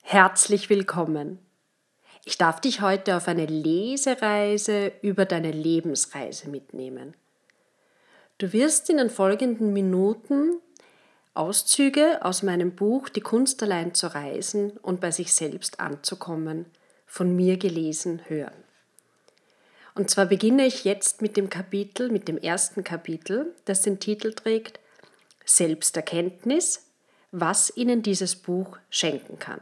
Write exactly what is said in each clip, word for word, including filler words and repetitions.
Herzlich willkommen. Ich darf dich heute auf eine Lesereise über deine Lebensreise mitnehmen. Du wirst in den folgenden Minuten Auszüge aus meinem Buch Die Kunst allein zu reisen und bei sich selbst anzukommen, von mir gelesen hören. Und zwar beginne ich jetzt mit dem Kapitel, mit dem ersten Kapitel, das den Titel trägt Selbsterkenntnis, was Ihnen dieses Buch schenken kann.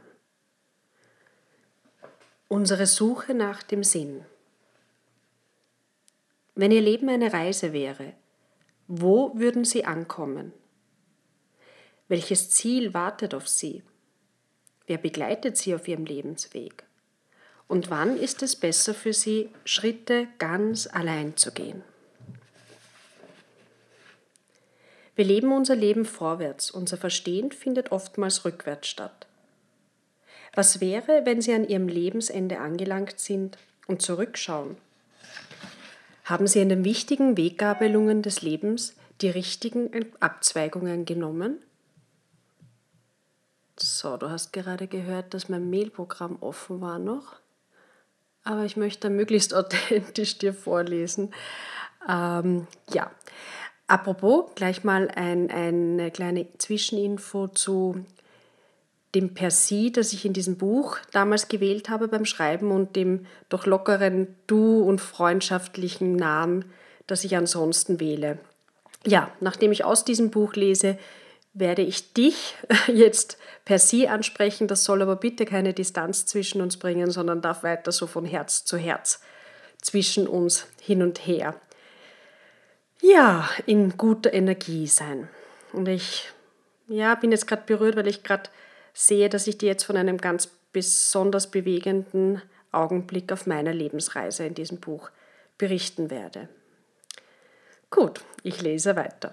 Unsere Suche nach dem Sinn. Wenn Ihr Leben eine Reise wäre, wo würden Sie ankommen? Welches Ziel wartet auf Sie? Wer begleitet Sie auf Ihrem Lebensweg? Und wann ist es besser für Sie, Schritte ganz allein zu gehen? Wir leben unser Leben vorwärts, unser Verstehen findet oftmals rückwärts statt. Was wäre, wenn Sie an Ihrem Lebensende angelangt sind und zurückschauen? Haben Sie in den wichtigen Weggabelungen des Lebens die richtigen Abzweigungen genommen? So, du hast gerade gehört, dass mein Mailprogramm offen war noch, aber ich möchte möglichst authentisch dir vorlesen. Ähm, ja, apropos, gleich mal ein, eine kleine Zwischeninfo zu dem Per Sie, das ich in diesem Buch damals gewählt habe beim Schreiben und dem doch lockeren Du und freundschaftlichen Namen, das ich ansonsten wähle. Ja, nachdem ich aus diesem Buch lese, werde ich dich jetzt Per Sie ansprechen. Das soll aber bitte keine Distanz zwischen uns bringen, sondern darf weiter so von Herz zu Herz zwischen uns hin und her. Ja, in guter Energie sein. Und ich ja, bin jetzt gerade berührt, weil ich gerade sehe, dass ich dir jetzt von einem ganz besonders bewegenden Augenblick auf meiner Lebensreise in diesem Buch berichten werde. Gut, ich lese weiter.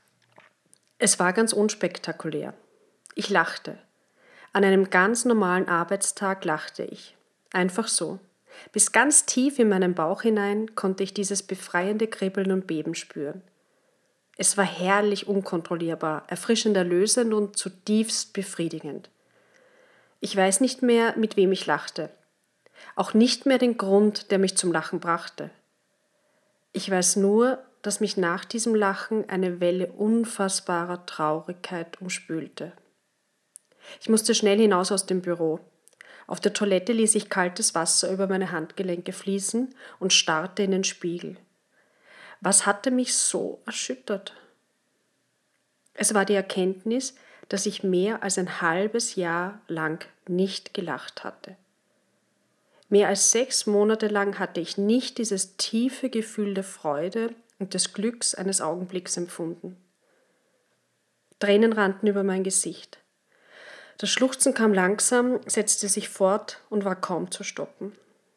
Es war ganz unspektakulär. Ich lachte. An einem ganz normalen Arbeitstag lachte ich. Einfach so. Bis ganz tief in meinen Bauch hinein konnte ich dieses befreiende Kribbeln und Beben spüren. Es war herrlich unkontrollierbar, erfrischend erlösend und zutiefst befriedigend. Ich weiß nicht mehr, mit wem ich lachte. Auch nicht mehr den Grund, der mich zum Lachen brachte. Ich weiß nur, dass mich nach diesem Lachen eine Welle unfassbarer Traurigkeit umspülte. Ich musste schnell hinaus aus dem Büro. Auf der Toilette ließ ich kaltes Wasser über meine Handgelenke fließen und starrte in den Spiegel. Was hatte mich so erschüttert? Es war die Erkenntnis, dass ich mehr als ein halbes Jahr lang nicht gelacht hatte. Mehr als sechs Monate lang hatte ich nicht dieses tiefe Gefühl der Freude und des Glücks eines Augenblicks empfunden. Tränen rannten über mein Gesicht. Das Schluchzen kam langsam, setzte sich fort und war kaum zu stoppen.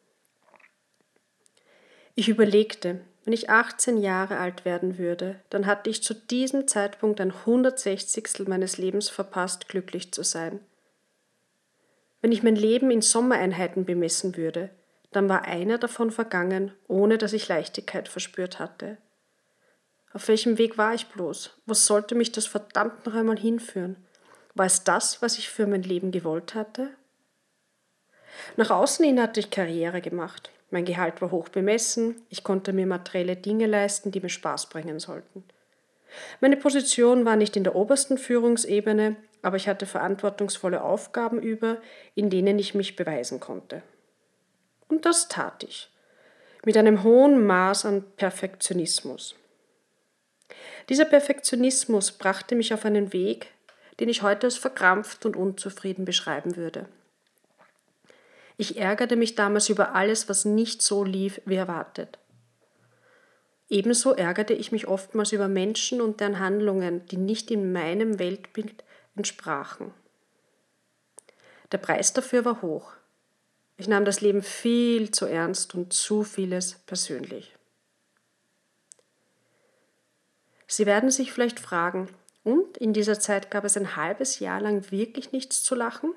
Ich überlegte, wenn ich achtzehn Jahre alt werden würde, dann hatte ich zu diesem Zeitpunkt ein hundertsechzigstel meines Lebens verpasst, glücklich zu sein. Wenn ich mein Leben in Sommereinheiten bemessen würde, dann war einer davon vergangen, ohne dass ich Leichtigkeit verspürt hatte. Auf welchem Weg war ich bloß? Wo sollte mich das verdammt noch einmal hinführen? War es das, was ich für mein Leben gewollt hatte? Nach außen hin hatte ich Karriere gemacht. Mein Gehalt war hoch bemessen, ich konnte mir materielle Dinge leisten, die mir Spaß bringen sollten. Meine Position war nicht in der obersten Führungsebene, aber ich hatte verantwortungsvolle Aufgaben über, in denen ich mich beweisen konnte. Und das tat ich, mit einem hohen Maß an Perfektionismus. Dieser Perfektionismus brachte mich auf einen Weg, den ich heute als verkrampft und unzufrieden beschreiben würde. Ich ärgerte mich damals über alles, was nicht so lief, wie erwartet. Ebenso ärgerte ich mich oftmals über Menschen und deren Handlungen, die nicht in meinem Weltbild entsprachen. Der Preis dafür war hoch. Ich nahm das Leben viel zu ernst und zu vieles persönlich. Sie werden sich vielleicht fragen, und in dieser Zeit gab es ein halbes Jahr lang wirklich nichts zu lachen?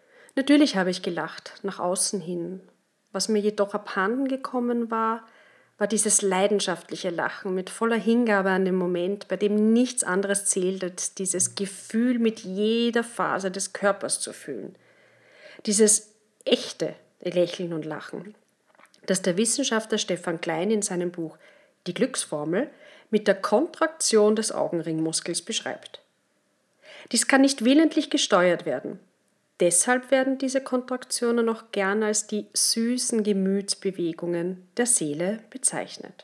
Natürlich habe ich gelacht, nach außen hin. Was mir jedoch abhanden gekommen war, war dieses leidenschaftliche Lachen mit voller Hingabe an den Moment, bei dem nichts anderes zählt, als dieses Gefühl mit jeder Faser des Körpers zu fühlen. Dieses echte Lächeln und Lachen, das der Wissenschaftler Stefan Klein in seinem Buch Die Glücksformel mit der Kontraktion des Augenringmuskels beschreibt. Dies kann nicht willentlich gesteuert werden. Deshalb werden diese Kontraktionen auch gern als die süßen Gemütsbewegungen der Seele bezeichnet.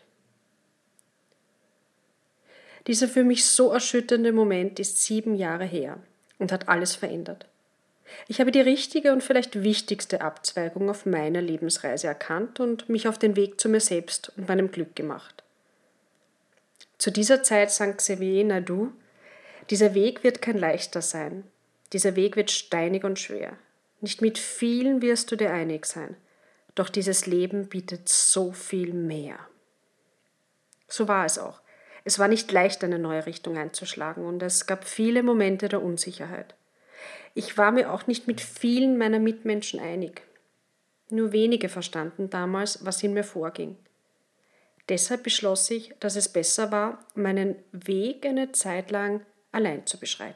Dieser für mich so erschütternde Moment ist sieben Jahre her und hat alles verändert. Ich habe die richtige und vielleicht wichtigste Abzweigung auf meiner Lebensreise erkannt und mich auf den Weg zu mir selbst und meinem Glück gemacht. Zu dieser Zeit sang Xavier Naidu: Dieser Weg wird kein leichter sein. Dieser Weg wird steinig und schwer. Nicht mit vielen wirst du dir einig sein. Doch dieses Leben bietet so viel mehr. So war es auch. Es war nicht leicht, eine neue Richtung einzuschlagen und es gab viele Momente der Unsicherheit. Ich war mir auch nicht mit vielen meiner Mitmenschen einig. Nur wenige verstanden damals, was in mir vorging. Deshalb beschloss ich, dass es besser war, meinen Weg eine Zeit lang allein zu beschreiten.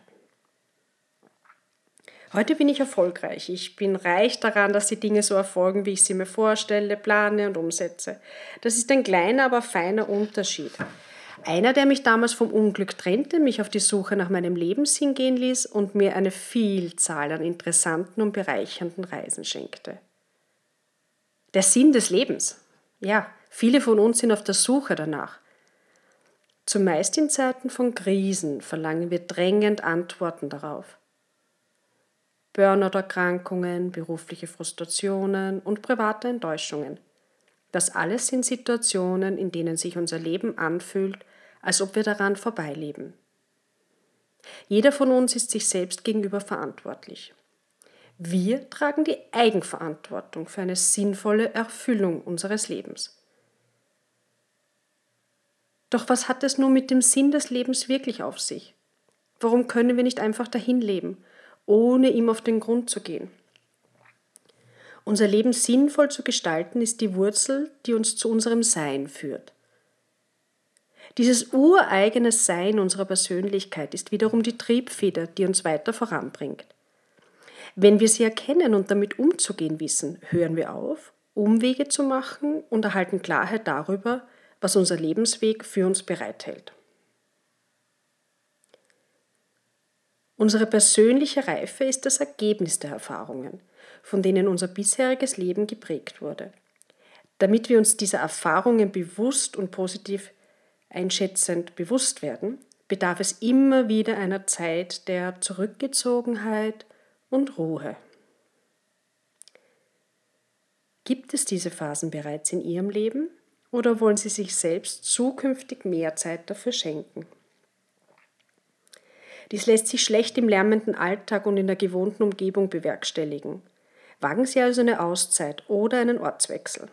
Heute bin ich erfolgreich. Ich bin reich daran, dass die Dinge so erfolgen, wie ich sie mir vorstelle, plane und umsetze. Das ist ein kleiner, aber feiner Unterschied. Einer, der mich damals vom Unglück trennte, mich auf die Suche nach meinem Lebenssinn gehen ließ und mir eine Vielzahl an interessanten und bereichernden Reisen schenkte. Der Sinn des Lebens. Ja, viele von uns sind auf der Suche danach. Zumeist in Zeiten von Krisen verlangen wir drängend Antworten darauf. Burnout-Erkrankungen, berufliche Frustrationen und private Enttäuschungen. Das alles sind Situationen, in denen sich unser Leben anfühlt, als ob wir daran vorbeileben. Jeder von uns ist sich selbst gegenüber verantwortlich. Wir tragen die Eigenverantwortung für eine sinnvolle Erfüllung unseres Lebens. Doch was hat es nun mit dem Sinn des Lebens wirklich auf sich? Warum können wir nicht einfach dahin leben, ohne ihm auf den Grund zu gehen? Unser Leben sinnvoll zu gestalten, ist die Wurzel, die uns zu unserem Sein führt. Dieses ureigene Sein unserer Persönlichkeit ist wiederum die Triebfeder, die uns weiter voranbringt. Wenn wir sie erkennen und damit umzugehen wissen, hören wir auf, Umwege zu machen und erhalten Klarheit darüber, was unser Lebensweg für uns bereithält. Unsere persönliche Reife ist das Ergebnis der Erfahrungen, von denen unser bisheriges Leben geprägt wurde. Damit wir uns dieser Erfahrungen bewusst und positiv einschätzend bewusst werden, bedarf es immer wieder einer Zeit der Zurückgezogenheit und Ruhe. Gibt es diese Phasen bereits in Ihrem Leben oder wollen Sie sich selbst zukünftig mehr Zeit dafür schenken? Dies lässt sich schlecht im lärmenden Alltag und in der gewohnten Umgebung bewerkstelligen. Wagen Sie also eine Auszeit oder einen Ortswechsel.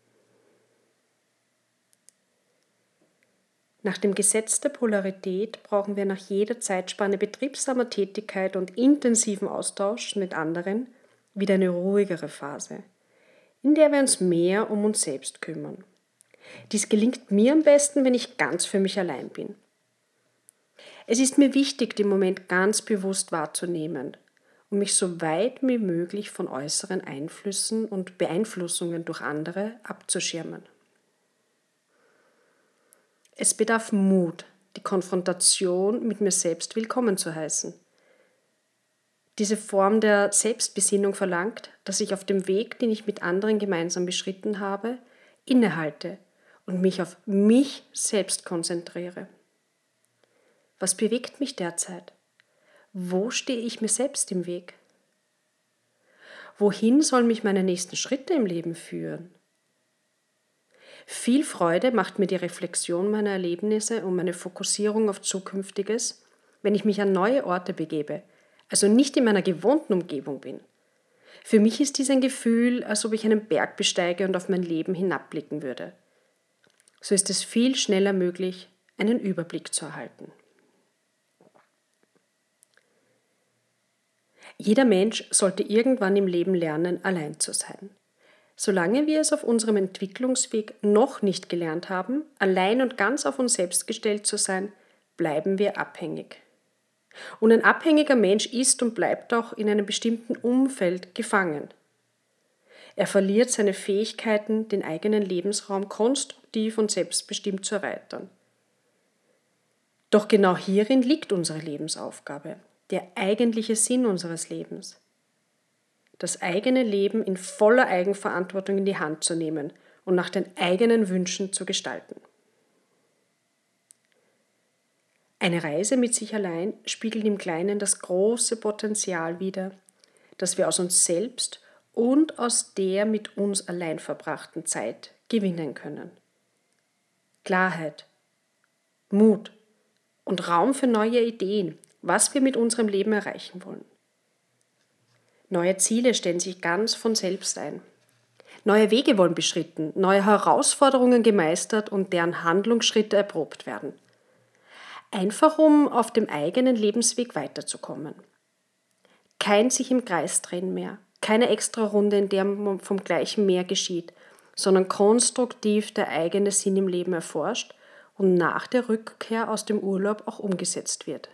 Nach dem Gesetz der Polarität brauchen wir nach jeder Zeitspanne betriebsamer Tätigkeit und intensiven Austausch mit anderen wieder eine ruhigere Phase, in der wir uns mehr um uns selbst kümmern. Dies gelingt mir am besten, wenn ich ganz für mich allein bin. Es ist mir wichtig, den Moment ganz bewusst wahrzunehmen und mich so weit wie möglich von äußeren Einflüssen und Beeinflussungen durch andere abzuschirmen. Es bedarf Mut, die Konfrontation mit mir selbst willkommen zu heißen. Diese Form der Selbstbesinnung verlangt, dass ich auf dem Weg, den ich mit anderen gemeinsam beschritten habe, innehalte und mich auf mich selbst konzentriere. Was bewegt mich derzeit? Wo stehe ich mir selbst im Weg? Wohin sollen mich meine nächsten Schritte im Leben führen? Viel Freude macht mir die Reflexion meiner Erlebnisse und meine Fokussierung auf Zukünftiges, wenn ich mich an neue Orte begebe, also nicht in meiner gewohnten Umgebung bin. Für mich ist dies ein Gefühl, als ob ich einen Berg besteige und auf mein Leben hinabblicken würde. So ist es viel schneller möglich, einen Überblick zu erhalten. Jeder Mensch sollte irgendwann im Leben lernen, allein zu sein. Solange wir es auf unserem Entwicklungsweg noch nicht gelernt haben, allein und ganz auf uns selbst gestellt zu sein, bleiben wir abhängig. Und ein abhängiger Mensch ist und bleibt auch in einem bestimmten Umfeld gefangen. Er verliert seine Fähigkeiten, den eigenen Lebensraum konstruktiv und selbstbestimmt zu erweitern. Doch genau hierin liegt unsere Lebensaufgabe, der eigentliche Sinn unseres Lebens. Das eigene Leben in voller Eigenverantwortung in die Hand zu nehmen und nach den eigenen Wünschen zu gestalten. Eine Reise mit sich allein spiegelt im Kleinen das große Potenzial wider, das wir aus uns selbst und aus der mit uns allein verbrachten Zeit gewinnen können. Klarheit, Mut und Raum für neue Ideen, was wir mit unserem Leben erreichen wollen. Neue Ziele stellen sich ganz von selbst ein. Neue Wege wollen beschritten, neue Herausforderungen gemeistert und deren Handlungsschritte erprobt werden. Einfach um auf dem eigenen Lebensweg weiterzukommen. Kein sich im Kreis drehen mehr, keine Extrarunde, in der man vom gleichen Meer geschieht, sondern konstruktiv der eigene Sinn im Leben erforscht und nach der Rückkehr aus dem Urlaub auch umgesetzt wird.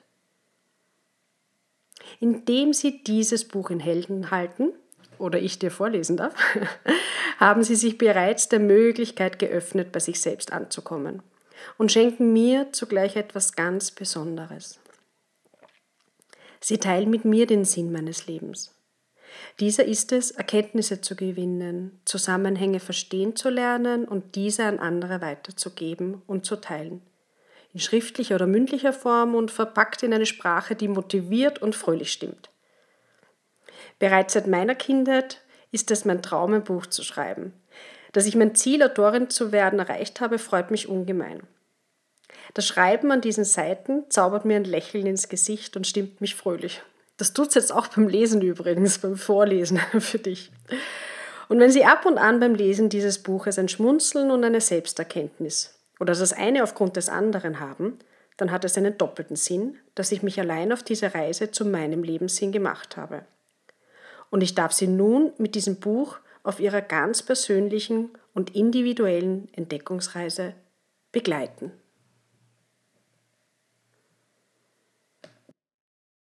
Indem Sie dieses Buch in Händen halten, oder ich dir vorlesen darf, haben Sie sich bereits der Möglichkeit geöffnet, bei sich selbst anzukommen und schenken mir zugleich etwas ganz Besonderes. Sie teilen mit mir den Sinn meines Lebens. Dieser ist es, Erkenntnisse zu gewinnen, Zusammenhänge verstehen zu lernen und diese an andere weiterzugeben und zu teilen. In schriftlicher oder mündlicher Form und verpackt in eine Sprache, die motiviert und fröhlich stimmt. Bereits seit meiner Kindheit ist es mein Traum, ein Buch zu schreiben. Dass ich mein Ziel, Autorin zu werden, erreicht habe, freut mich ungemein. Das Schreiben an diesen Seiten zaubert mir ein Lächeln ins Gesicht und stimmt mich fröhlich. Das tut es jetzt auch beim Lesen übrigens, beim Vorlesen für dich. Und wenn Sie ab und an beim Lesen dieses Buches ein Schmunzeln und eine Selbsterkenntnis oder das eine aufgrund des anderen haben, dann hat es einen doppelten Sinn, dass ich mich allein auf diese Reise zu meinem Lebenssinn gemacht habe. Und ich darf Sie nun mit diesem Buch auf Ihrer ganz persönlichen und individuellen Entdeckungsreise begleiten.